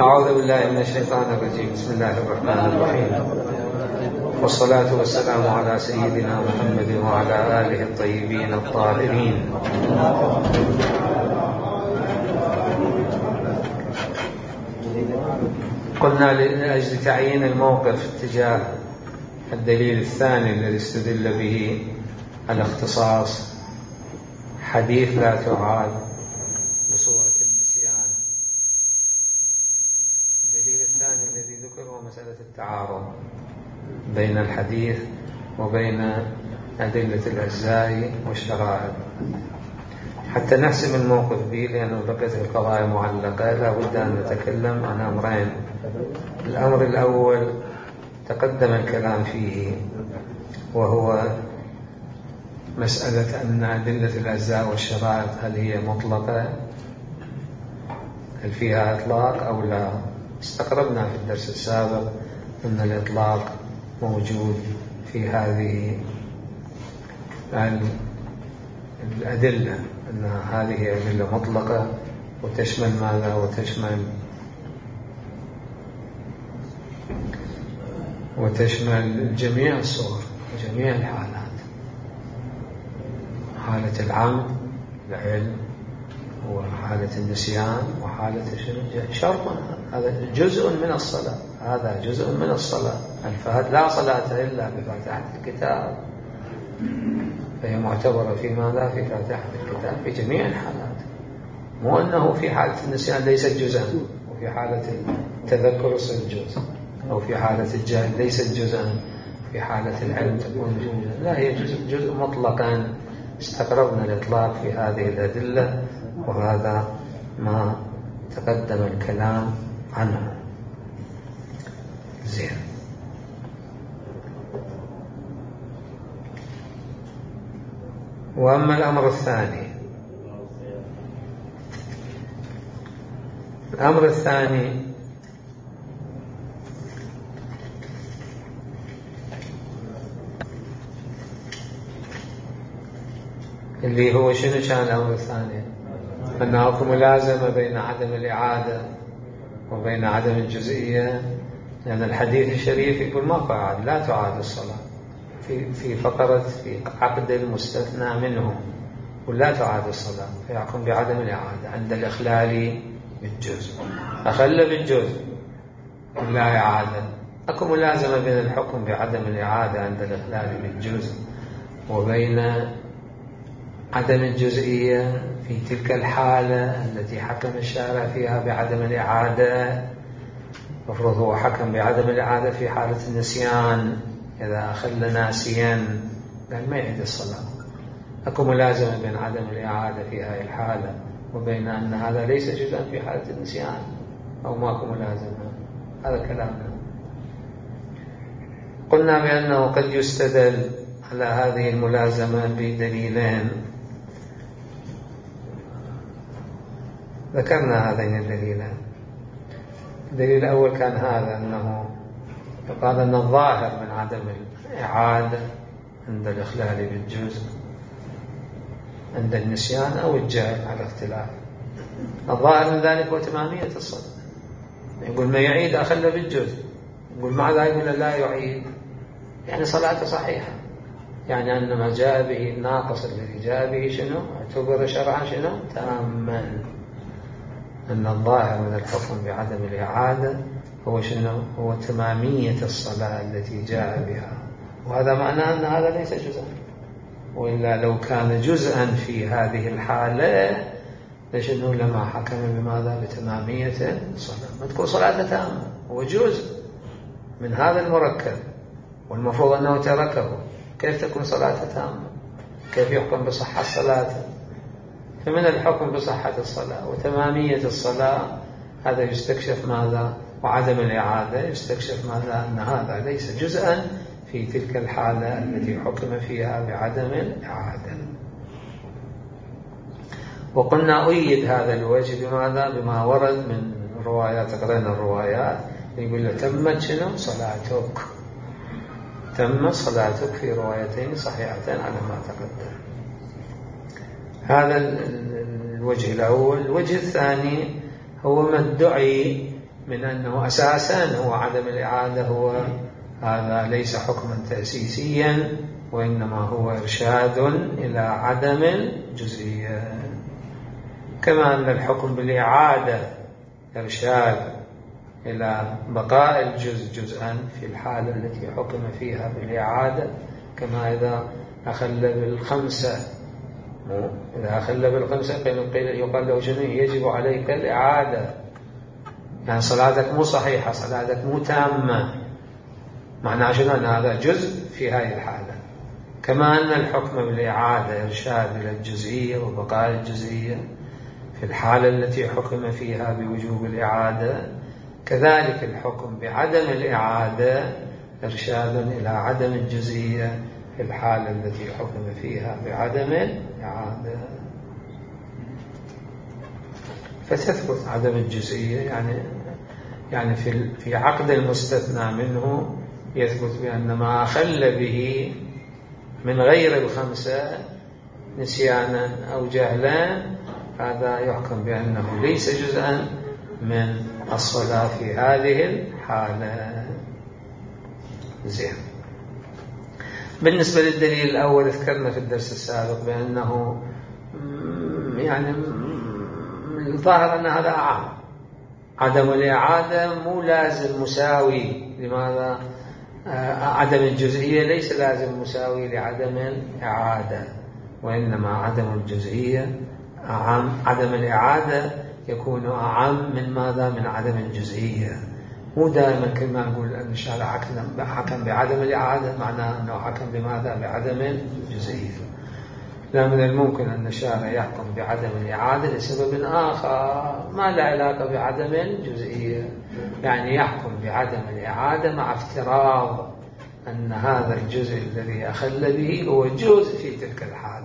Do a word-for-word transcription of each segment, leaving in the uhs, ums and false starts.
أعوذ بالله من الشيطان الرجيم. بسم الله الرحمن الرحيم، والصلاة والسلام على سيدنا محمد وعلى آله الطيبين الطاهرين. قلنا لأجل تعيين الموقف تجاه الدليل الثاني الذي استدل به الاختصاص حديث لا تعاد بصورة النسيان. الدليل الثاني الذي ذكر هو مسألة التعارض بين الحديث وبين أدلة الأجزاء والشرائع. حتى نحسم الموقف به، لأنه بقيت القضايا معلقة، لا بد أن نتكلم عن أمرين. الأمر الأول تقدم الكلام فيه، وهو مسألة أن أدلة الأجزاء والشرائع هل هي مطلقة، هل فيها إطلاق أو لا. استقربنا في الدرس السابق أن الإطلاق موجود في هذه الأدلة، أن هذه أدلة مطلقة وتشمل ماذا؟ وتشمل وتشمل جميع الصور وجميع الحالات، حالة العمد العلم وحالة النسيان وحالة شرط. هذا جزء من الصلاة، هذا جزء من الصلاة. الفهد لا صلاة إلا بفاتحة الكتاب، فهي معتبرة في ماذا؟ في فاتحة الكتاب في جميع الحالات. مو أنه في حالة النسيان ليست جزءا، وفي حالة التذكر يصير جزء، أو في حالة الجهل ليست جزءا، في حالة العلم تكون جزءا. لا، هي جزء, جزء مطلقا. استقربنا الإطلاق في هذه الأدلة، وهذا ما تقدم الكلام عنه. زين. وأما الأمر الثاني الأمر الثاني اللي هو شنو كان الأمر الثاني؟ أن أكو ملازمة بين عدم الإعادة وبين عدم الجزئية، لأن الحديث الشريف يقول ما قاعد لا تعاد الصلاة في في فقرة في عقد المستثنى منه، ولا تعاد الصلاة، فيحكم بعدم الإعادة عند الإخلال بالجزء. أخل بالجزء ولا إعادة، أكو ملازمة بين الحكم بعدم الإعادة عند الإخلال بالجزء وبين عدم الجزئية في تلك الحالة التي حكم الشارع فيها بعدم الإعادة. مفروض هو حكم بعدم الإعادة في حالة النسيان، إذا أخل ناسيا قال ما يعيد الصلاة. أكو ملازمة بين عدم الإعادة في هذه الحالة وبين أن هذا ليس جزءا في حالة النسيان، أو ماكو ملازمة. هذا كلامنا. قلنا بأنه قد يستدل على هذه الملازمة بدليلين، ذكرنا هذين الدليلين. الدليل الأول كان هذا، أنه قال أن الظاهر من عدم الإعادة عند الإخلال بالجزء عند النسيان أو الجهل على اختلاف. الظاهر من ذلك هو تمامية الصلاة. يقول ما يعيد أخل بالجزء، يقول مع ذلك يقول لا يعيد، يعني صلاته صحيحة، يعني أن ما جاء به الناقص الذي جاء به شنو؟ اعتبر شرعا شنو؟ تاما. أن الظاهر من الحكم بعدم الإعادة هو شنو؟ هو تمامية الصلاة التي جاء بها، وهذا معناه أن هذا ليس جزءا. وإلا لو كان جزءا في هذه الحالة لشنو؟ لما حكم بماذا؟ بتمامية الصلاة. ما تكون صلاة تامة، هو جزء من هذا المركب والمفروض أنه تركه، كيف تكون صلاة تامة؟ كيف يحكم بصحة صلاته؟ فمن الحكم بصحة الصلاة وتمامية الصلاة هذا يستكشف ماذا؟ وعدم الإعادة يستكشف ماذا؟ أن هذا ليس جزءا في تلك الحالة التي حكم فيها بعدم الإعادة. وقلنا أيد هذا الوجه بماذا؟ بما ورد من روايات، قرأنا الروايات يقول له تمت شنو؟ صلاتك، تم صلاتك في روايتين صحيحتين على ما تقدم. هذا الوجه الأول. الوجه الثاني هو ما ادعي من أنه أساسا هو عدم الإعادة هو هذا ليس حكما تأسيسيا، وإنما هو إرشاد إلى عدم الجزئية. كما أن الحكم بالإعادة إرشاد إلى بقاء الجزء جزءا في الحالة التي حكم فيها بالإعادة، كما إذا أخل بالخمسة إذا أخل بالخمسة يقال له شنو؟ يجب عليك الإعادة، يعني صلاتك مو صحيحة، صلاتك مو تامة، معناه شنو؟ أن هذا جزء في هذه الحالة. كما أن الحكم بالإعادة إرشاد إلى الجزئية وبقاء الجزئية في الحالة التي حكم فيها بوجوب الإعادة، كذلك الحكم بعدم الإعادة إرشاد إلى عدم الجزئية في الحالة التي حكم فيها بعدم الإعادة. فتثبت عدم الجزئية، يعني يعني في في عقد المستثنى منه يثبت بأن ما أخل به من غير الخمسة نسيانا أو جهلا هذا يحكم بأنه ليس جزءا من الصلاة في هذه الحالة. زين. بالنسبة للدليل الأول ذكرنا في الدرس السابق بأنه يعني الظاهر أن هذا عام، عدم الإعادة مو لازم مساوي. لماذا؟ عدم الجزئية ليس لازم مساوي لعدم الإعادة، وإنما عدم الجزئية أعم، عدم الإعادة يكون أعم من ماذا؟ من عدم الجزئية. مو دائما كما نقول أن الشارع حكم بعدم الإعادة معناه أنه حكم بماذا؟ بعدم الجزئية. لا، من الممكن أن الشارع يحكم بعدم الإعادة لسبب آخر ما له علاقة بعدم الجزئية، يعني يحكم بعدم الإعادة مع افتراض أن هذا الجزء الذي أخل به هو جزء في تلك الحالة،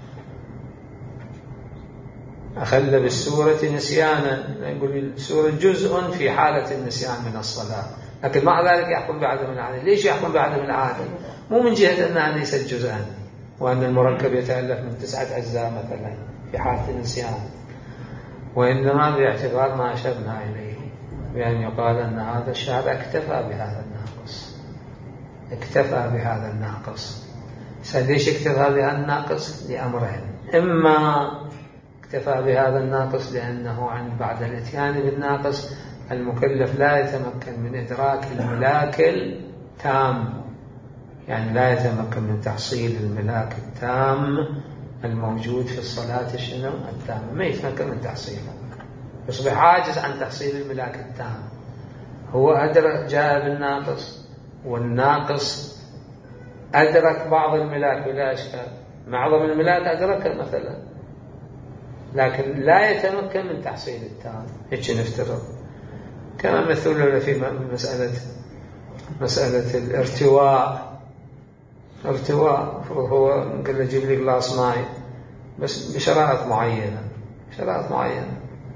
أخل بالسورة نسيانا، يقول السورة جزء في حالة النسيان من الصلاة، لكن مع ذلك يحكم بعدم الإعادة. ليش يحكم بعدم الإعادة؟ مو من جهة أنها ليست جزءا وأن المركب يتألف من تسعة أجزاء مثلا في حالة النسيان، وإنما باعتبار ما أشرنا إليه بأن يقال أن هذا الشارع اكتفى بهذا الناقص، اكتفى بهذا الناقص. ليش اكتفى بهذا الناقص؟ لأمرين: إما اكتفى بهذا الناقص لأنه عن بعد الاتيان بالناقص المكلف لا يتمكن من إدراك الملاك التام، يعني لا يتمكن من تحصيل الملاك التام الموجود في الصلاة الشنو التامة، ما يتمكن من تحصيله، يصبح عاجز عن تحصيل الملاك التام. هو أدرك، جاء بالناقص، والناقص أدرك بعض الملاك بلا إشكال، معظم الملاك أدركه مثلا، لكن لا يتمكن من تحصيل التام. هيك نفترض. كما مثلنا في مسألة مسألة الارتواء. ارتواء هو قال له جيب لي غلاص ماء بس بشرائط معينة، شرائط معينة،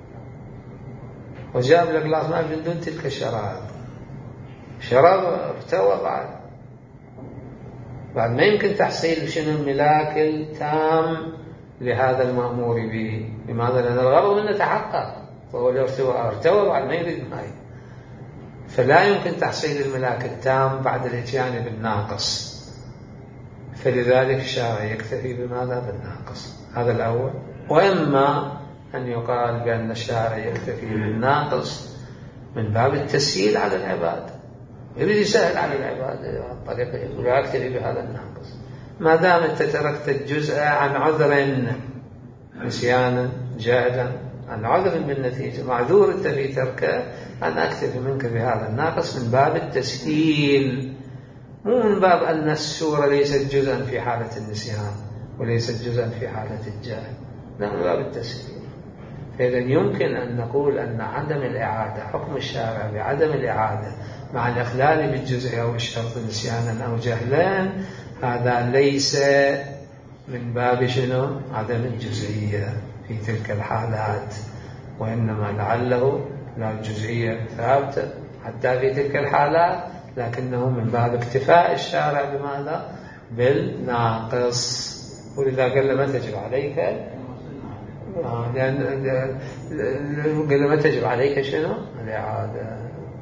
وجاب لك غلاص ماء من دون تلك الشرائط، شرب ارتوى، بعد بعد ما يمكن تحصيل شنو الملاك التام لهذا المأمور به. لماذا؟ لأن الغرض منه تحقق، وهو الارتواء، ارتوى بعد ما يريد ماء، فلا يمكن تحصيل الملاك التام بعد الاتيان بالناقص، فلذلك الشارع يكتفي بماذا؟ بالناقص. هذا الأول. وإما أن يقال بأن الشارع يكتفي بالناقص من باب التسهيل على العباد، يريد يسهل على العباد طريقة، يقول أكتفي بهذا الناقص ما دام أنت تركت الجزء عن عذر، نسيانا، جهلا، عن عذر بالنتيجة، معذور أنت في تركه، أن أكتفي منك بهذا الناقص من باب التسهيل، مو من باب أن السورة ليست جزءا في حالة النسيان وليست جزءا في حالة الجهل، لا، من باب التسهيل. فإذا يمكن أن نقول أن عدم الإعادة، حكم الشارع بعدم الإعادة مع الإخلال بالجزء أو الشرط نسيانا أو جهلا، هذا ليس من باب شنو؟ عدم الجزئية في تلك الحالات، وإنما لعله لا الجزئية ثابتة حتى في تلك الحالات، لكنه من باب اكتفاء الشارع بماذا؟ بالناقص. ولذا قال ما تجب عليك لأن قال ما تجب عليك شنو؟ الإعادة.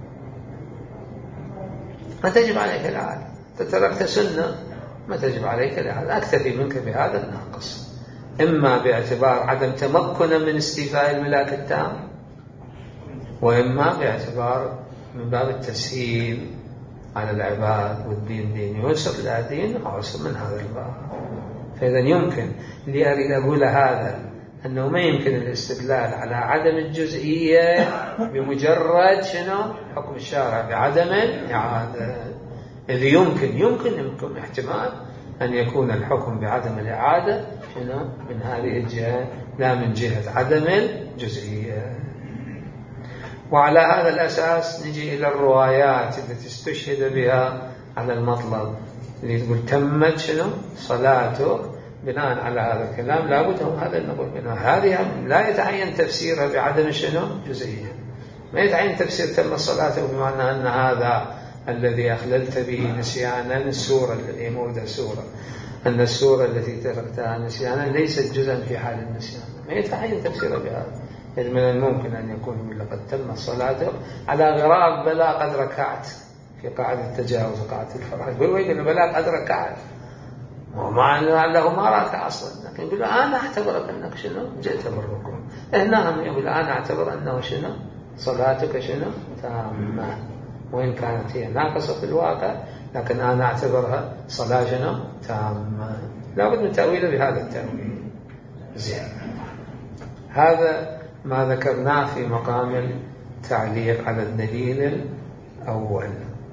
ما تجب عليك الإعادة، تتركت سنة ما تجب عليك الإعادة، أكتفي منك بهذا الناقص، إما باعتبار عدم تمكن من استيفاء الملاك التام، وإما باعتبار من باب التسهيل على العباد، والدين دين يسر لا دين عسر من هذا الباب. فإذا يمكن اللي أريد أقول هذا أنه ما يمكن الاستدلال على عدم الجزئية بمجرد شنو حكم الشارع بعدم الإعادة، إذ يمكن يمكن يمكن احتمال أن يكون الحكم بعدم الإعادة شنو من هذه الجهة لا من جهة عدم الجزئية. وعلى هذا الأساس نجي إلى الروايات التي استشهد بها على المطلب اللي تقول تمت شنو صلاته. بناء على هذا الكلام لابد هم هذا نقول بناء هذه لا يتعين تفسيرها بعدم شنو جزئية، ما يتعين تفسير تم صلاته بمعنى أن هذا الذي أخللت به نسيانا السورة الذي موده سورة، أن السورة التي تركتها نسيانا ليست جزءا في حال النسيان، ما يتعين تفسيرها بهذا. إذ من الممكن أن يكون لقد تم صلاته على غراب بلا قد ركعت في قاعدة التجاوز قاعدة الفرح، يقول ويقول بلا قد ركعت ومع أنه ما راكع أصلا، لكن يقول أنا أعتبر أنك شنو جئت بالركوع. هنا يقول أنا أعتبر أنه شنو صلاتك شنو تامة، وإن كانت هي ناقصة في الواقع لكن أنا أعتبرها صلاة شنو تامة. لابد من تأويله بهذا التأويل. زين، هذا ما ذكرناه في مقام التعليق على الدليل الأول.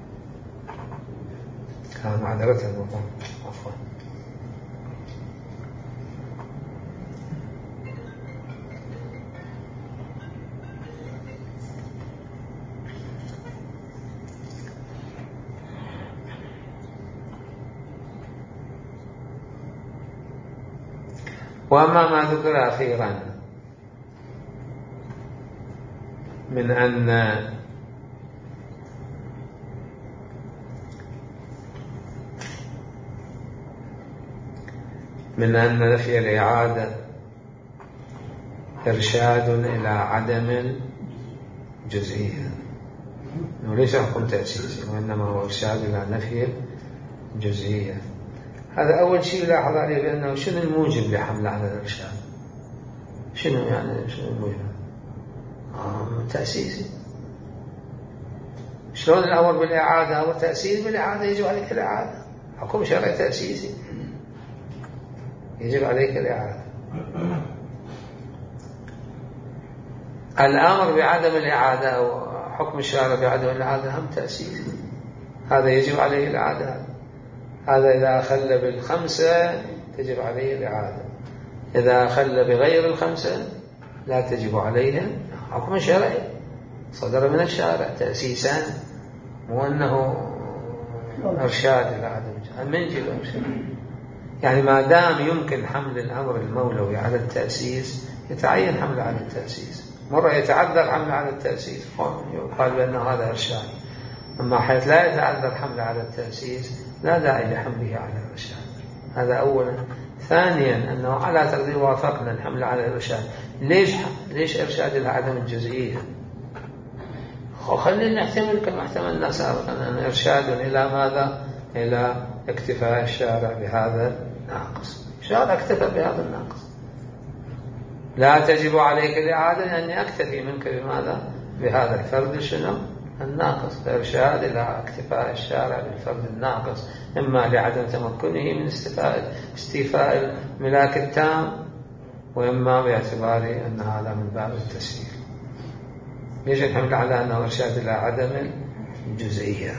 كان معذرة المقام عفوا. وأما ما ذكر أخيرا من أن من أن نفي الإعادة إرشاد إلى عدم الجزئية، وليس حكم تأسيسي وإنما هو إرشاد إلى نفي الجزئية. هذا أول شيء لاحظ عليه بأنه شنو الموجب لحمل على الإرشاد؟ شنو يعني شنو الموجب؟ آه تأسيسي. شلون الأمر بالإعادة أو التأسيس بالإعادة يجب عليك الإعادة، حكم شرعي تأسيسي يجب عليك الإعادة. الأمر بعدم الإعادة أو حكم الشارع بعدم الإعادة هم تأسيسي، هذا يجب عليه الإعادة. هذا إذا أخل بالخمسة تجب عليه الإعادة، إذا أخل بغير الخمسة لا تجب عليه. حكم شرعي صدر من الشارع تأسيسا، مو أنه إرشاد إلى عدم من يجب إرشاد. يعني ما دام يمكن حمل الأمر المولوي على التأسيس يتعين حمل على التأسيس. مرة يتعذر حمل على التأسيس يقال بأنه هذا إرشاد، أما حيث لا يتعذر حمل على التأسيس لا داعي لحمله على الإرشاد. هذا أولا. ثانيا أنه على تقدير وافقنا الحمل على الإرشاد، ليش ليش إرشاد إلى عدم الجزئية؟ خلينا نحتمل كما احتملنا سابقا أن إرشاد إلى ماذا؟ إلى اكتفاء الشارع بهذا الناقص. الشارع اكتفى بهذا الناقص، لا تجب عليك الإعادة لأني أكتفي منك بماذا؟ بهذا الفرد شنو؟ الناقص. إرشاد إلى اكتفاء الشارع بالفرد الناقص، إما لعدم تمكنه من استيفاء استيفاء الملاك التام، وإما باعتبار أن هذا من باب التسهيل. يجب الحمل على أنه إرشاد إلى عدم الجزئية.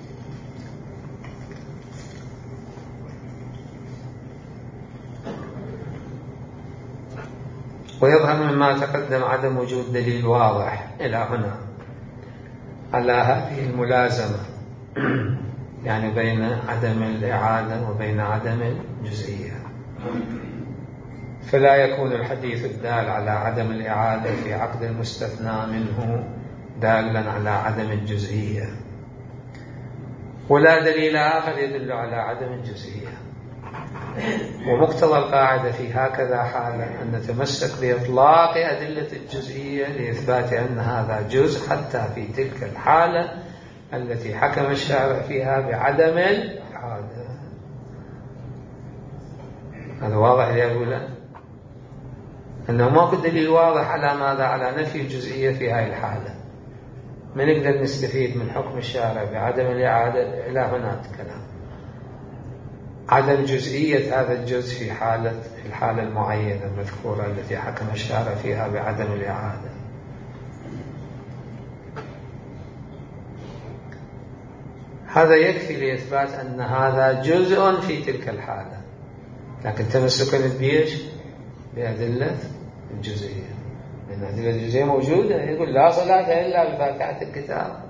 ويظهر مما تقدم عدم وجود دليل واضح إلى هنا على هذه الملازمة، يعني بين عدم الإعادة وبين عدم الجزئية. فلا يكون الحديث الدال على عدم الإعادة في عقد المستثنى منه دالا على عدم الجزئية، ولا دليل آخر يدل على عدم الجزئية. ومقتضى القاعدة في هكذا حالة أن نتمسك بإطلاق أدلة الجزئية لإثبات أن هذا جزء حتى في تلك الحالة التي حكم الشارع فيها بعدم الإعادة. هذا واضح يا أولا أنه ماكو دليل واضح على ماذا؟ على نفي الجزئية في هذه الحالة. ما نقدر نستفيد من حكم الشارع بعدم الإعادة إلى هناك كلام عدم جزئية هذا الجزء في حالة في الحالة المعينة المذكورة التي حكم الشارع فيها بعدم الإعادة. هذا يكفي لإثبات أن هذا جزء في تلك الحالة، لكن تمسكا بيش بأدلة الجزئية، لأن أدلة الجزئية موجودة. يقول لا صلاة إلا بفاتحة الكتاب،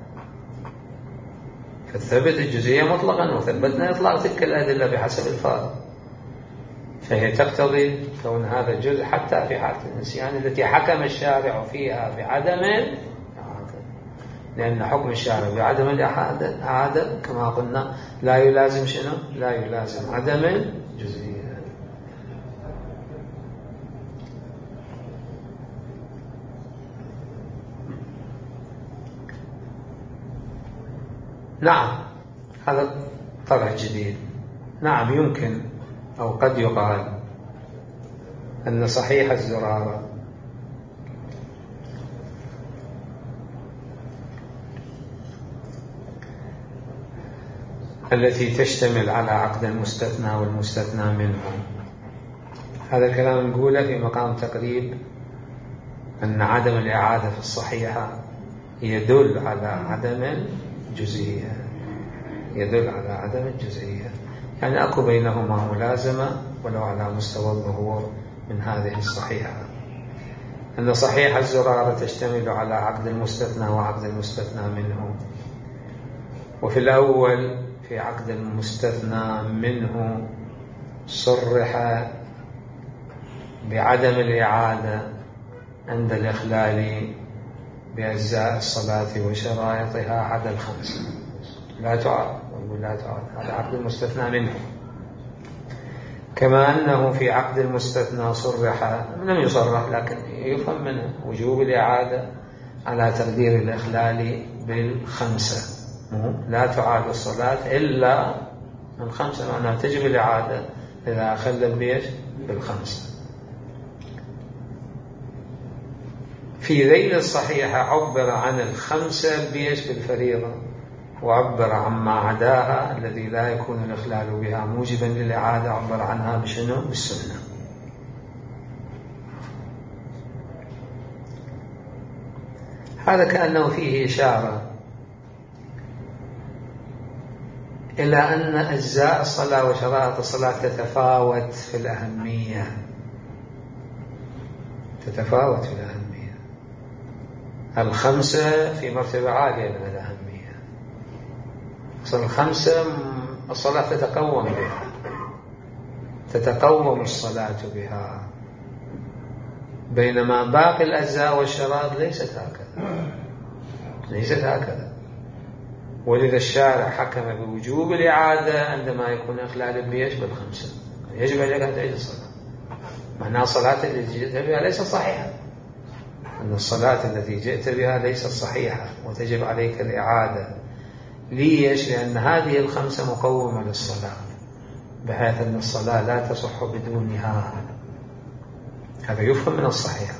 فثبت الجزئية مطلقا وثبتنا إطلاق تلك الأدلة بحسب الفارق، فهي تقتضي كون هذا الجزء حتى في حالة النسيان التي حكم الشارع فيها بعدم الإعادة، لأن حكم الشارع بعدم الإعادة كما قلنا لا يلازم شنو؟ لا يلازم عدم الجزئية. نعم هذا طرح جديد. نعم يمكن أو قد يقال أن صحيح الزرارة التي تشتمل على عقد المستثنى والمستثنى منه، هذا الكلام نقوله في مقام تقريب أن عدم الإعادة في الصحيحة يدل على عدم الجزئية، يدل على عدم الجزئية، يعني أكو بينهما ملازمة ولو على مستوى الظهور من هذه الصحيحة. أن صحيح الزرارة تشتمل على عقد المستثنى وعقد المستثنى منه، وفي الأول في عقد المستثنى منه صرح بعدم الإعادة عند الإخلال بأجزاء الصلاة وشرائطها عدا الخمسة، لا تعاد، ونقول لا تعاد، هذا عقد المستثنى منه. كما أنه في عقد المستثنى صرح، لم يصرح لكن يفهم منه وجوب الإعادة على تقدير الإخلال بالخمسة، لا تعاد الصلاة إلا من خمسة، معناها تجب الإعادة إذا أخلل بيش بالخمسة. في ذيل الصحيحة عبر عن الخمسة بيش بالفريضة، وعبر عما عداها الذي لا يكون الإخلال بها موجبا للإعادة، عبر عنها بشنو؟ بالسنة. هذا كأنه فيه إشارة إلى أن أجزاء الصلاة وشرائط الصلاة تتفاوت في الأهمية، تتفاوت في الأهمية. الخمسة في مرتبة عالية من الأهمية، أصل الخمسة الصلاة تتقوم بها، تتقوم الصلاة بها، بينما باقي الأجزاء والشرائط ليست هكذا، ليست هكذا. ولذا الشارع حكم بوجوب الإعادة عندما يكون إخلال بيش بالخمسة، يجب عليك أن تعيد الصلاة، معناها الصلاة التي جئت بها ليست صحيحة، أن الصلاة التي جئت بها ليست صحيحة وتجب عليك الإعادة. ليش؟ لأن هذه الخمسة مقومة للصلاة بحيث أن الصلاة لا تصح بدونها، هذا يفهم من الصحيحة،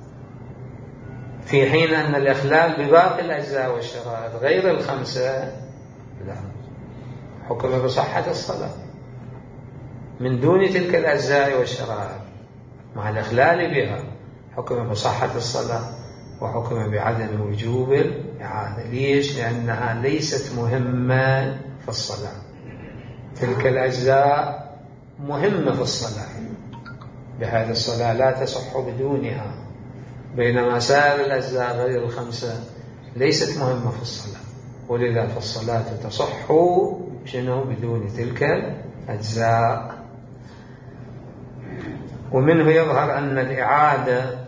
في حين أن الإخلال بباقي الأجزاء والشرائط غير الخمسة لا، حكم بصحة الصلاة من دون تلك الأجزاء والشرائط، مع الإخلال بها حكم بصحة الصلاة وحكم بعدم وجوب الإعادة. ليش؟ لأنها ليست مهمة في الصلاة، تلك الأجزاء مهمة في الصلاة بهذه الصلاة لا تصح بدونها، بينما سائر الأجزاء غير الخمسة ليست مهمة في الصلاة، ولذا فالصلاة تصح شنو بدون تلك الأجزاء. ومنه يظهر أن الإعادة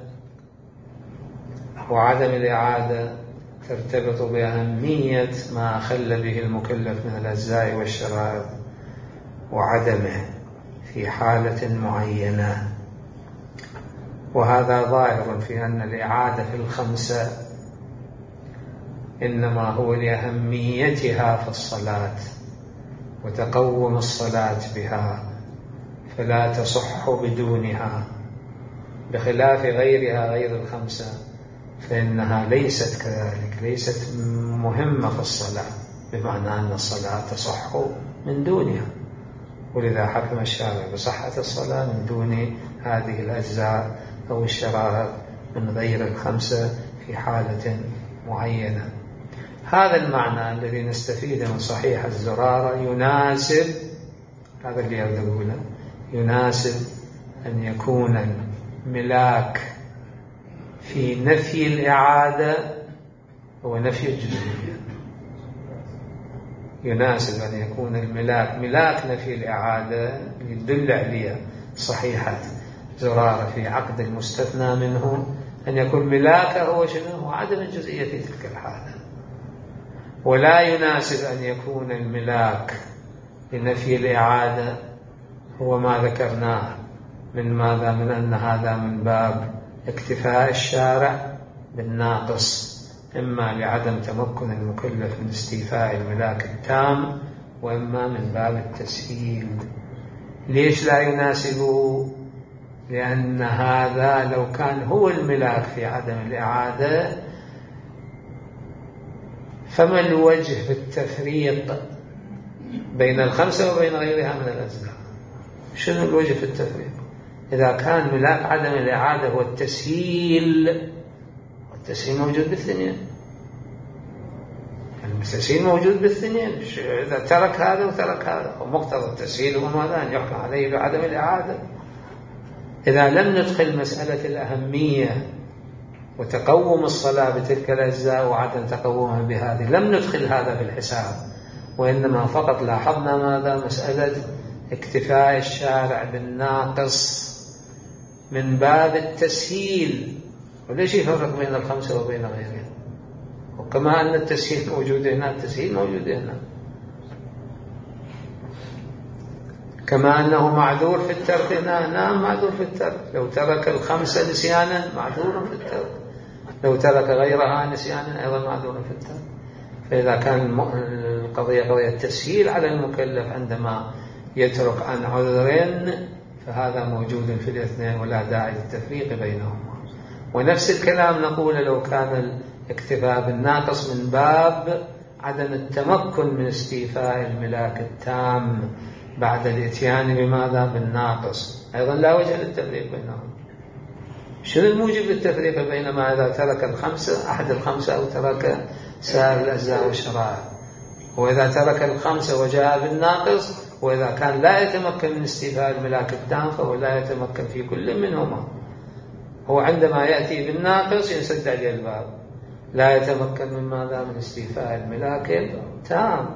وعدم الإعادة ترتبط بأهمية ما أخل به المكلف من الأجزاء والشرائط وعدمه، في حالة معينة. وهذا ظاهر في أن الإعادة في الخمسة إنما هو لأهميتها في الصلاة وتقوم الصلاة بها، فلا تصح بدونها، بخلاف غيرها غير الخمسة فإنها ليست كذلك، ليست مهمة في الصلاة، بمعنى أن الصلاة تصح من دونها، ولذا حكم الشارع بصحة الصلاة من دون هذه الأجزاء أو الشرائط من غير الخمسة في حالة معينة. هذا المعنى الذي نستفيد من صحيح الزرارة يناسب، هذا اللي أقوله، يناسب أن يكون الملاك في نفي الإعادة هو نفي الجزئية. يناسب أن يكون الملاك ملاك نفي الإعادة يدل عليها صحيحة زرارة في عقد المستثنى منه، أن يكون ملاكه هو شنو؟ هو عدم الجزئية في تلك الحالة. ولا يناسب أن يكون الملاك لنفي الإعادة هو ما ذكرناه من ماذا؟ من أن هذا من باب اكتفاء الشارع بالناقص، إما لعدم تمكن المكلف من استيفاء الملاك التام، وإما من باب التسهيل. ليش لا يناسبه؟ لأن هذا لو كان هو الملاك في عدم الإعادة فما الوجه في التفريق بين الخمسة وبين غيرها من الأجزاء؟ شنو الوجه في التفريق؟ إذا كان ملاك عدم الإعادة هو التسهيل، التسهيل موجود بالاثنين، التسهيل موجود بالاثنين، إذا ترك هذا وترك هذا، ومقتضى التسهيل هو ماذا؟ أن يحكم عليه بعدم الإعادة. إذا لم ندخل مسألة الأهمية وتقوم الصلاة بتلك الأجزاء وعدم تقومها بهذه، لم ندخل هذا في الحساب، وإنما فقط لاحظنا ماذا؟ مسألة اكتفاء الشارع بالناقص من باب التسهيل. وليش يفرق بين الخمسة وبين غيرها؟ وكما أن التسهيل موجود هنا، التسهيل موجود هنا، كما أنه معذور في الترك هنا، نعم معذور في الترك، لو ترك الخمسة نسيانا معذور في الترك، لو ترك غيرها نسيانا أيضا معذور في الترك. فإذا كان القضية قضية التسهيل على المكلف عندما يترك عن عذر فهذا موجود في الاثنين ولا داعي للتفريق بينهما. ونفس الكلام نقول لو كان الاكتفاء بالناقص من باب عدم التمكن من استيفاء الملاك التام بعد الاتيان بماذا؟ بالناقص، أيضا لا وجه للتفريق بينهم. شنو الموجب للتفريق بينما إذا ترك الخمسة أحد الخمسة أو ترك سائر الأجزاء والشرائع؟ وإذا ترك الخمسة وجاء بالناقص، وإذا كان لا يتمكن من استيفاء الملاك التام فهو لا يتمكن في كل منهما. هو عندما يأتي بالناقص ينسد عليه الباب، لا يتمكن من ماذا؟ من استيفاء الملاك التام.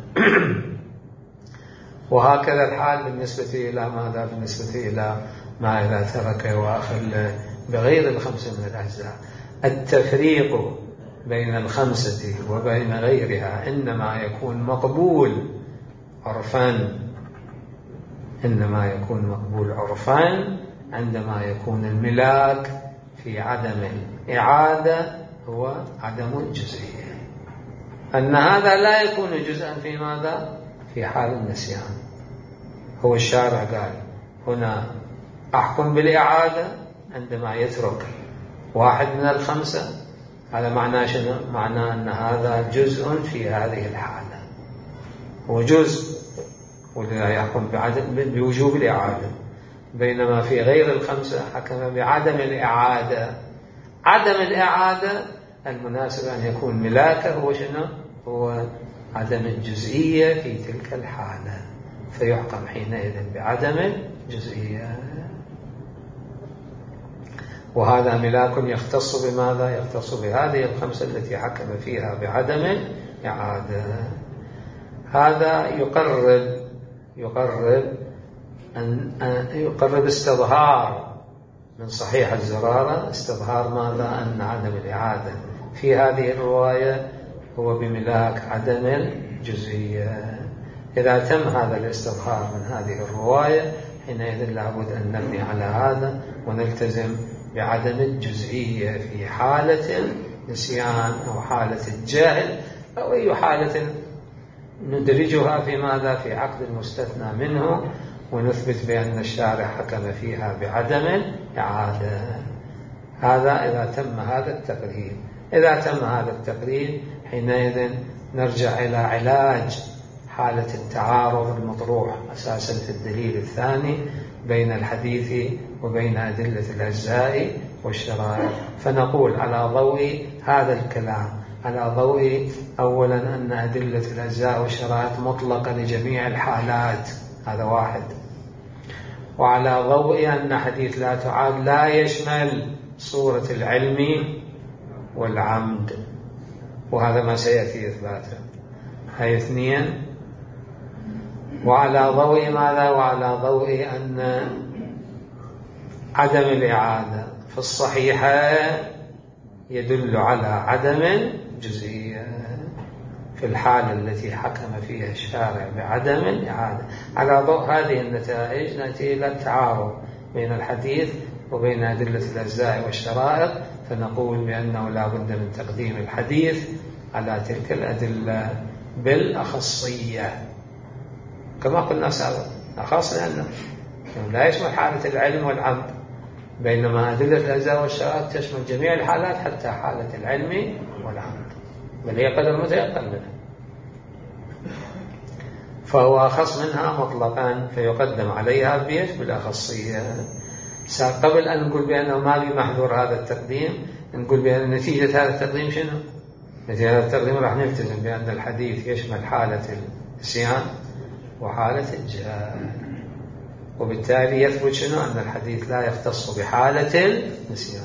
وهكذا الحال بالنسبة إلى ماذا؟ بالنسبة إلى ما إذا ترك وأخل بغير الخمسة من الأجزاء. التفريق بين الخمسة وبين غيرها إنما يكون مقبول عرفان، إنما يكون مقبول عرفان عندما يكون الملاك في عدم الإعادة هو عدم الجزئية، أن هذا لا يكون جزءا في ماذا؟ في حال النسيان. هو الشارع قال هنا أحكم بالإعادة عندما يترك واحد من الخمسة، هذا معناه شنو؟ معناه أن هذا جزء في هذه الحالة، هو جزء، ولذا يحكم بعدم بوجوب الإعادة. بينما في غير الخمسة حكم بعدم الإعادة. عدم الإعادة المناسب أن يكون ملاكه هو شنو؟ هو عدم الجزئية في تلك الحالة، فيحكم حينئذ بعدم الجزئية. وهذا ملاك يختص بماذا؟ يختص بهذه الخمسة التي حكم فيها بعدم الإعادة. هذا يقرب يقرب أن يقرب استظهار من صحيح الزرارة، استظهار ماذا؟ أن عدم الإعادة في هذه الرواية هو بملاك عدم الجزئية. إذا تم هذا الاستظهار من هذه الرواية حينئذ لابد أن نبني على هذا ونلتزم بعدم الجزئية في حالة النسيان أو حالة الجهل أو أي حالة ندرجها في ماذا؟ في عقد المستثنى منه، ونثبت بأن الشارع حكم فيها بعدم الإعادة. هذا إذا تم هذا التقرير. إذا تم هذا التقرير حينئذ نرجع إلى علاج حالة التعارض المطروح أساسا في الدليل الثاني بين الحديث وبين أدلة الأجزاء والشرائع. فنقول على ضوء هذا الكلام، على ضوء أولا أن أدلة الأجزاء والشرائع مطلقة لجميع الحالات، هذا واحد. وعلى ضوء أن حديث لا تعاد لا يشمل صورة العلم والعمد، وهذا ما سيأتي إثباته. هاي اثنين. وعلى ضوء ماذا؟ وعلى ضوء أن عدم الإعادة في الصحيحة يدل على عدم الجزئية في الحالة التي حكم فيها الشارع بعدم الإعادة. على ضوء هذه النتائج نأتي إلى التعارض بين الحديث وبين أدلة الأجزاء والشرائع، فنقول بأنه لا بد من تقديم الحديث على تلك الأدلة بالأخصية كما قلنا سابقا، أخص لأنه لا يشمل حالة العلم والعمد، بينما أدلة الأجزاء والشرائع تشمل جميع الحالات حتى حالة العلم والعمد، بل هي قدر متيقن منها، فهو أخص منها مطلقا فيقدم عليها بيش بالأخصية. قبل أن نقول بأنه ما بمحذور هذا التقديم، نقول بأن نتيجة هذا التقديم شنو؟ نتيجة هذا التقديم راح نلتزم بأن الحديث يشمل حالة النسيان وحالة الجهل، وبالتالي يثبت شنو؟ أن الحديث لا يختص بحالة النسيان.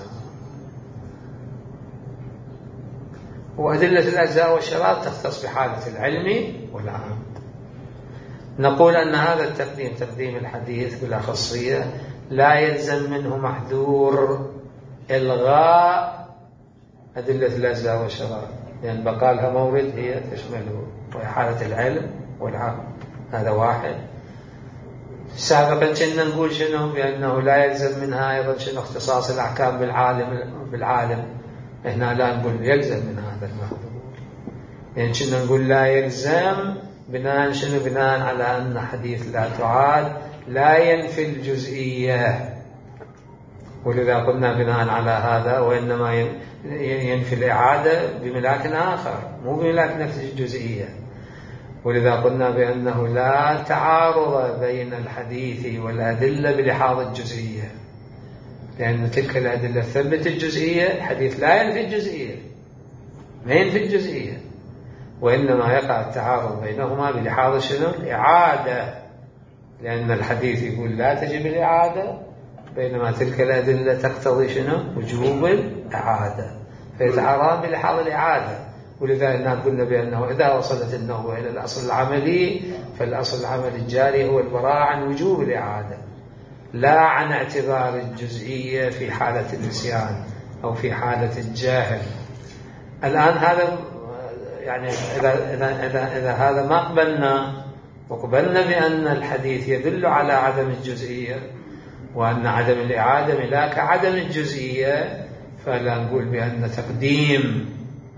وأدلة الأجزاء والشرائع تختص بحالة العلم والعمد. نقول أن هذا التقديم تقديم الحديث بالأخصية لا يلزم منه محذور إلغاء أدلة الأجزاء والشرائع، لأن بقى لها مورد هي تشمله وهي حالة العلم والعمد. هذا واحد. سابقا كنا نقول شنو؟ بأنه لا يلزم منها أيضا شنو؟ اختصاص الأحكام بالعالم بالعالم. إحنا لا نقول يلزم من هذا المحذور، يعني كنا نقول لا يلزم بناء شنو؟ بناء على أن حديث لا تعاد لا ينفي الجزئية، ولذا قلنا بناء على هذا وإنما ينفي الإعادة بملاك آخر مو بملاك نفس الجزئية. ولذا قلنا بأنه لا تعارض بين الحديث والأدلة بلحاظ الجزئية، لأن تلك الأدلة ثبت الجزئية، الحديث لا ينفي الجزئية، ما ينفي الجزئية، وإنما يقع التعارض بينهما بلحاظ شنو؟ الإعادة، لأن الحديث يقول لا تجب الإعادة بينما تلك الأدلة تقتضي شنو؟ وجوب الإعادة، فيتعارضان بلحاظ الإعادة. ولذا قلنا بأنه إذا وصلت النوبة إلى الأصل العملي فالأصل العملي الجاري هو البراءة عن وجوب الإعادة، لا عن اعتبار الجزئية في حالة النسيان أو في حالة الجاهل. الآن هذا يعني إذا, إذا, إذا, إذا هذا ما قبلنا وقبلنا بأن الحديث يدل على عدم الجزئية وأن عدم الإعادة ملاك عدم الجزئية، فلا نقول بأن تقديم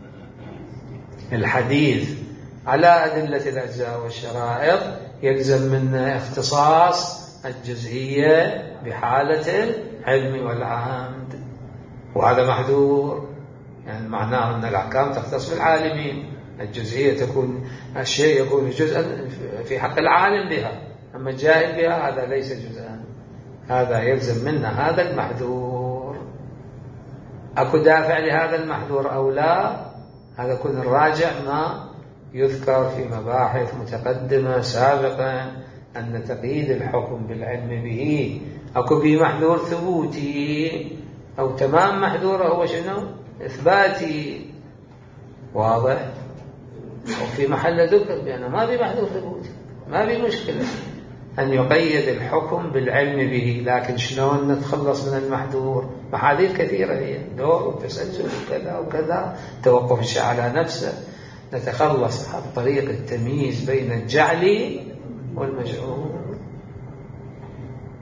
الحديث على أدلة الأجزاء والشرائع يلزم من اختصاص الجزئية بحالة العلم والعمد، وهذا محذور، يعني معناه أن الأحكام تختص بالعالمين، الجزئية تكون الشيء يكون جزءا في حق العالم بها، أما الجاهل بها هذا ليس جزءا، هذا يلزم منا هذا المحذور. أكو دافع لهذا المحذور أو لا؟ هذا يكون الراجع ما يذكر في مباحث متقدمة سابقا أن تقييد الحكم بالعلم به أكو به محذور ثبوتي أو تمام محذور هو شنو؟ إثباتي، واضح؟ وفي محل ذكر بأنه ما في محذور ثبوتي، ما في مشكلة أن يقيد الحكم بالعلم به، لكن شلون نتخلص من المحذور؟ محاذير كثيرة هي، دور وتسلسل وكذا وكذا، توقف الشيء على نفسه، نتخلص عن طريق التمييز بين الجعل والمجعول.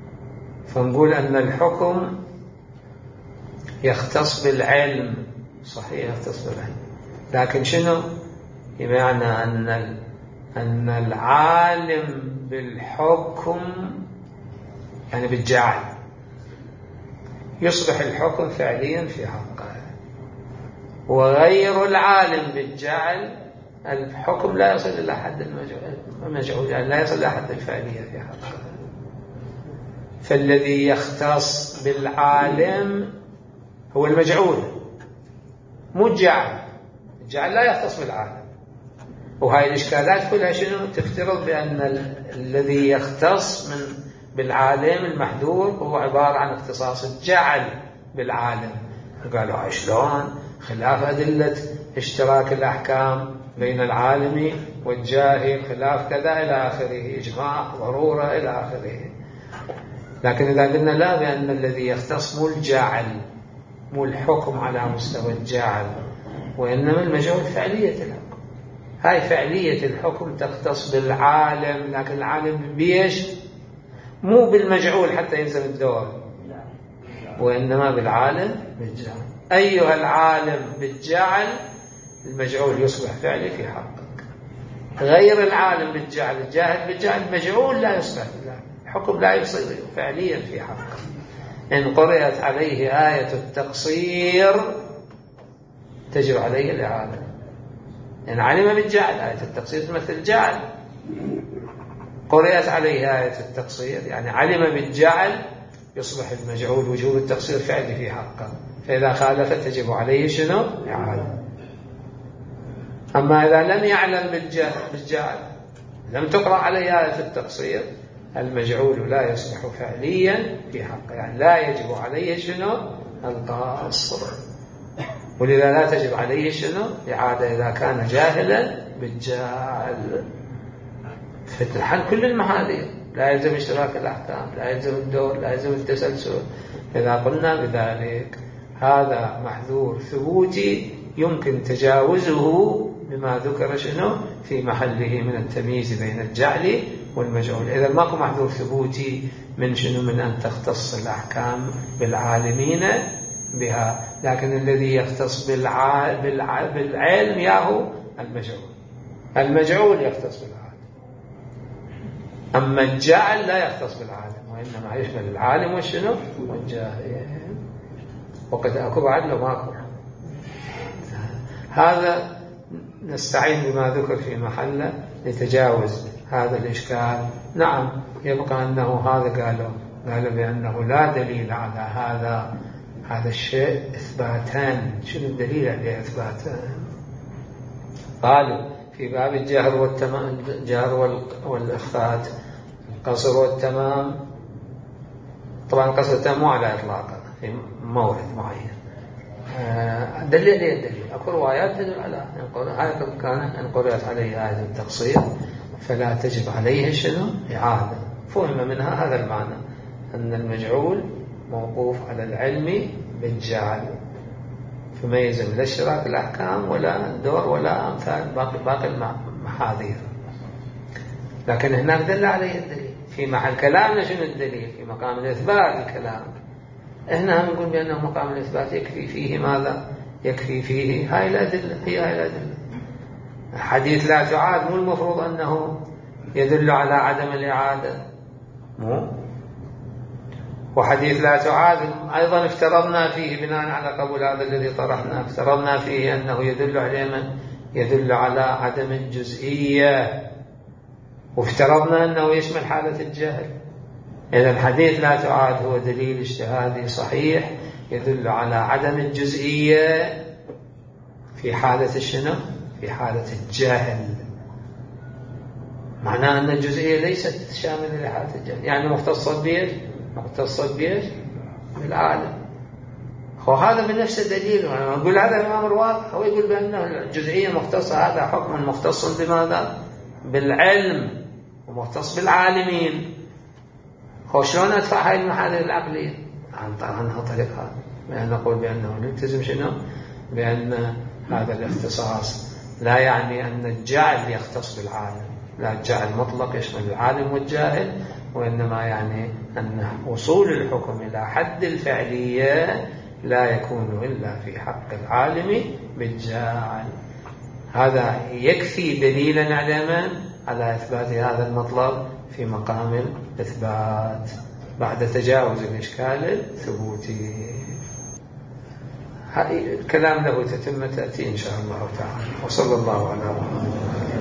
فنقول أن الحكم يختص بالعلم، صحيح يختص بالعلم، لكن شنو بمعنى أن أن العالم بالحكم يعني بالجعل يصبح الحكم فعليا في حقه، وغير العالم بالجعل الحكم لا يصل إلى حد المجعول، يعني لا يصل إلى حد الفعلية في حقه. فالذي يختص بالعالم هو المجعول مو الجعل. الجعل لا يختص بالعالم، وهاي الإشكالات كلها شنو تفترض بأن الذي يختص من بالعالم المحذور هو عبارة عن اختصاص الجعل بالعالم. قالوا شلون خلاف أدلة اشتراك الأحكام بين العالم والجاهل، خلاف كذا إلى آخره، إجماع ضرورة إلى آخره. لكن إذا قلنا لا، بأن الذي يختص مو الجعل مو الحكم على مستوى الجعل، وإنما المجعول فعلية الحكم. هاي فعلية الحكم تختص بالعالم، لكن العالم بيش مو بالمجعول حتى يلزم الدور، وإنما بالعالم بالجعل. أيها العالم بالجعل المجعول يصبح فعلي في حقك، غير العالم بالجعل الجاهل بالجعل المجعول لا يصبح بالله، الحكم لا يصير فعليا في حقه. إن قرأت عليه آية التقصير تجب عليه الإعادة. إن علم بالجعل، آية التقصير تمثل الجعل، قرأت عليه آية التقصير يعني علم بالجعل يصبح المجعول وجوب التقصير فعلي في حقه، فإذا خالف تجب عليه شنو؟ إعادة. أما إذا لم يعلم بالجعل لم تقرأ عليه آية التقصير المجعول لا يصبح فعليا في حقه، يعني لا يجب عليه شنو؟ القصر. ولذا لا تجب عليه شنو؟ إعادة إذا كان جاهلا بالجعل. فتحل كل المحاذير، لا يلزم اشتراك الأحكام، لا يلزم الدور، لا يلزم التسلسل. إذا قلنا بذلك هذا محذور ثبوتي يمكن تجاوزه بما ذكر شنو في محله من التمييز بين الجعل والمجعول. إذا ماكو محذور ثبوتي من شنو من أن تختص الأحكام بالعالمين بها، لكن الذي يختص بالع... بالع... بالعلم ياهو المجعول. المجعول يختص بالعالم، أما الجعل لا يختص بالعالم، وإنما يشمل العالم والشنو والجاهل. وقد أكو بعد لو ماكو. هذا نستعين بما ذكر في محله لتجاوز هذا الإشكال. نعم يبقى أنه هذا قالوا قالوا بأنه لا دليل على هذا هذا الشيء إثباتان. شنو الدليل عليه إثباتان؟ قالوا في باب الجهر والتمام، الجهر والإخفات، القصر والتمام. طبعا القصر والتمام مو على إطلاقه في مورد معين. دليل ليه الدليل؟ أكو روايات تدل على هذا كانت أن قرأت عليه آية التقصير فلا تجب عليه شنو؟ إعادة. فهم منها هذا المعنى أن المجعول موقوف على العلم بالجعل، فما يلزم لا اشتراك الأحكام ولا الدور ولا أمثال باقي باقي المحاذير. لكن هناك دل عليه الدليل في محل كلامنا. شنو الدليل؟ في مقام الإثبات الكلام. هنا نقول بأنه مقام الإثبات يكفي فيه ماذا؟ يكفي فيه هاي الأدلة، هي هاي الأدلة. حديث لا تعاد مو المفروض أنه يدل على عدم الإعادة، مو. وحديث لا تعاد أيضا افترضنا فيه بناء على قبول هذا الذي طرحنا، افترضنا فيه أنه يدل على من؟ يدل على عدم الجزئية، وافترضنا أنه يشمل حالة الجهل. إذن حديث لا تعاد هو دليل اجتهادي صحيح يدل على عدم الجزئية في حالة الشنو؟ في حالة الجهل. معناه أن الجزئية ليست شاملة لحالة الجهل، يعني مختصة بيش؟ مختصة بيش؟ بالعالم. وهذا بنفسه دليل. نقول هذا الأمر واضح. هو يقول بأن الجزئية مختصة، هذا حكم مختص بماذا؟ بالعلم ومختص بالعالمين. شلون أدفع هاي المحاذير العقلية؟ عن عنها طريقها بأن نقول بأنه نلتزم شنو؟ بأن هذا الاختصاص لا يعني أن الجعل يختص بالعالم، لا الجعل المطلق يشمل العالم والجاهل، وإنما يعني أن وصول الحكم إلى حد الفعلية لا يكون إلا في حق العالم بالجاعل. هذا يكفي دليلا على من؟ على إثبات هذا المطلب في مقام الإثبات بعد تجاوز الإشكال الثبوتي. الكلام له تتمة تأتي إن شاء الله تعالى. وصلى الله على محمد.